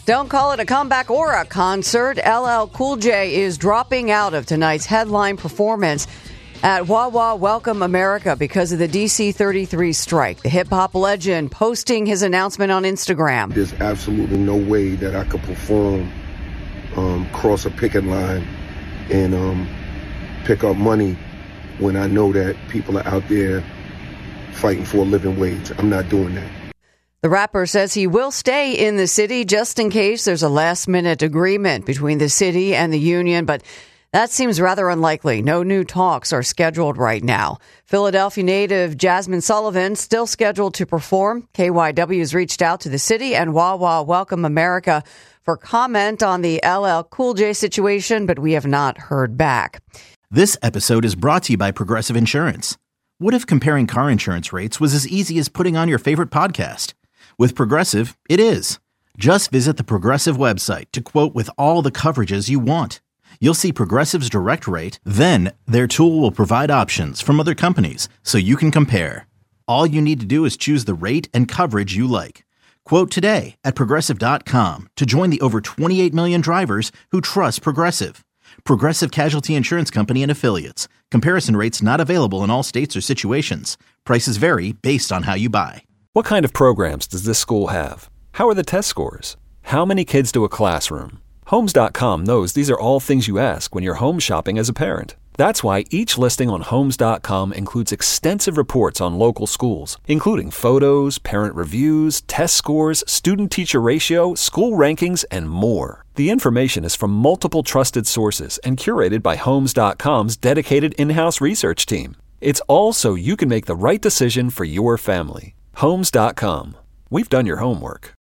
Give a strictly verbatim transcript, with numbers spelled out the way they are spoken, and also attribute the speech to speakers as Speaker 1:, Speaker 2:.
Speaker 1: Don't call it a comeback or a concert. L L Cool J is dropping out of tonight's headline performance at Wawa Welcome America because of the D C thirty-three strike. The hip-hop legend posting his announcement on Instagram.
Speaker 2: There's absolutely no way that I could perform, um, cross a picket line, and um, pick up money when I know that people are out there fighting for a living wage. I'm not doing that.
Speaker 1: The rapper says he will stay in the city just in case there's a last-minute agreement between the city and the union, but that seems rather unlikely. No new talks are scheduled right now. Philadelphia native Jasmine Sullivan still scheduled to perform. K Y W has reached out to the city and Wawa Welcome America for comment on the L L Cool J situation, but we have not heard back.
Speaker 3: This episode is brought to you by Progressive Insurance. What if comparing car insurance rates was as easy as putting on your favorite podcast? With Progressive, it is. Just visit the Progressive website to quote with all the coverages you want. You'll see Progressive's direct rate, then their tool will provide options from other companies so you can compare. All you need to do is choose the rate and coverage you like. Quote today at Progressive dot com to join the over twenty-eight million drivers who trust Progressive. Progressive Casualty Insurance Company and Affiliates. Comparison rates not available in all states or situations. Prices vary based on how you buy.
Speaker 4: What kind of programs does this school have? How are the test scores? How many kids do a classroom? Homes dot com knows these are all things you ask when you're home shopping as a parent. That's why each listing on Homes dot com includes extensive reports on local schools, including photos, parent reviews, test scores, student-teacher ratio, school rankings, and more. The information is from multiple trusted sources and curated by Homes dot com's dedicated in-house research team. It's all so you can make the right decision for your family. Homes dot com. We've done your homework.